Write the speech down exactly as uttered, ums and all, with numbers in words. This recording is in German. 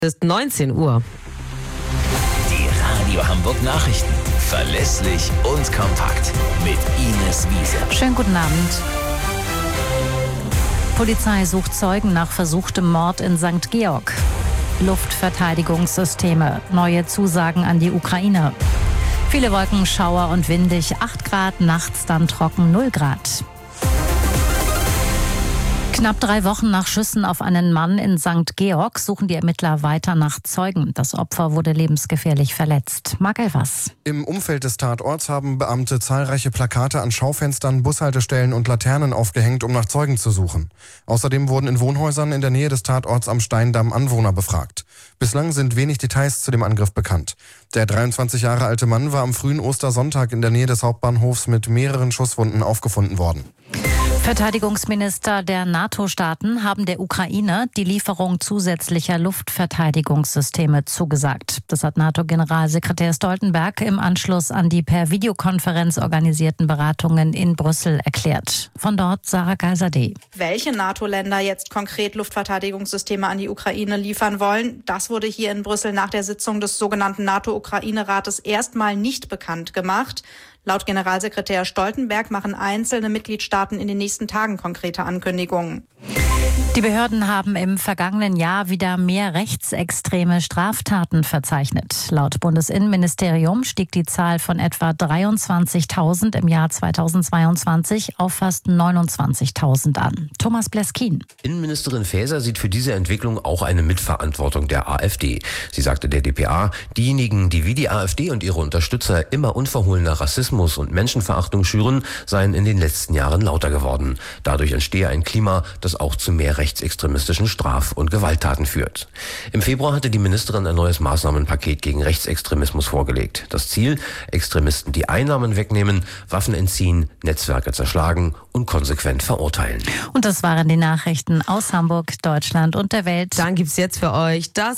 ist neunzehn Uhr. Die Radio Hamburg Nachrichten. Verlässlich und kompakt. Mit Ines Wiese. Schönen guten Abend. Polizei sucht Zeugen nach versuchtem Mord in Sankt Georg. Luftverteidigungssysteme. Neue Zusagen an die Ukraine. Viele Wolken, Schauer und windig. acht Grad, nachts dann trocken null Grad. Knapp drei Wochen nach Schüssen auf einen Mann in Sankt Georg suchen die Ermittler weiter nach Zeugen. Das Opfer wurde lebensgefährlich verletzt. Marc Elvers. Im Umfeld des Tatorts haben Beamte zahlreiche Plakate an Schaufenstern, Bushaltestellen und Laternen aufgehängt, um nach Zeugen zu suchen. Außerdem wurden in Wohnhäusern in der Nähe des Tatorts am Steindamm Anwohner befragt. Bislang sind wenig Details zu dem Angriff bekannt. Der dreiundzwanzig Jahre alte Mann war am frühen Ostersonntag in der Nähe des Hauptbahnhofs mit mehreren Schusswunden aufgefunden worden. Verteidigungsminister der NATO-Staaten haben der Ukraine die Lieferung zusätzlicher Luftverteidigungssysteme zugesagt. Das hat NATO-Generalsekretär Stoltenberg im Anschluss an die per Videokonferenz organisierten Beratungen in Brüssel erklärt. Von dort Sarah Geiser-D. Welche NATO-Länder jetzt konkret Luftverteidigungssysteme an die Ukraine liefern wollen, das wurde hier in Brüssel nach der Sitzung des sogenannten NATO-Ukraine-Rates erstmal nicht bekannt gemacht. Laut Generalsekretär Stoltenberg machen einzelne Mitgliedstaaten in den nächsten Tagen konkrete Ankündigungen. Die Behörden haben im vergangenen Jahr wieder mehr rechtsextreme Straftaten verzeichnet. Laut Bundesinnenministerium stieg die Zahl von etwa dreiundzwanzigtausend im Jahr zweitausendzweiundzwanzig auf fast neunundzwanzigtausend an. Thomas Bleskin. Innenministerin Faeser sieht für diese Entwicklung auch eine Mitverantwortung der AfD. Sie sagte der D P A, diejenigen, die wie die AfD und ihre Unterstützer immer unverhohlener Rassismus und Menschenverachtung schüren, seien in den letzten Jahren lauter geworden. Dadurch entstehe ein Klima, das auch zu mehr rechtsextremistischen Straf- und Gewalttaten führt. Im Februar hatte die Ministerin ein neues Maßnahmenpaket gegen Rechtsextremismus vorgelegt. Das Ziel: Extremisten die Einnahmen wegnehmen, Waffen entziehen, Netzwerke zerschlagen und konsequent verurteilen. Und das waren die Nachrichten aus Hamburg, Deutschland und der Welt. Dann gibt's jetzt für euch das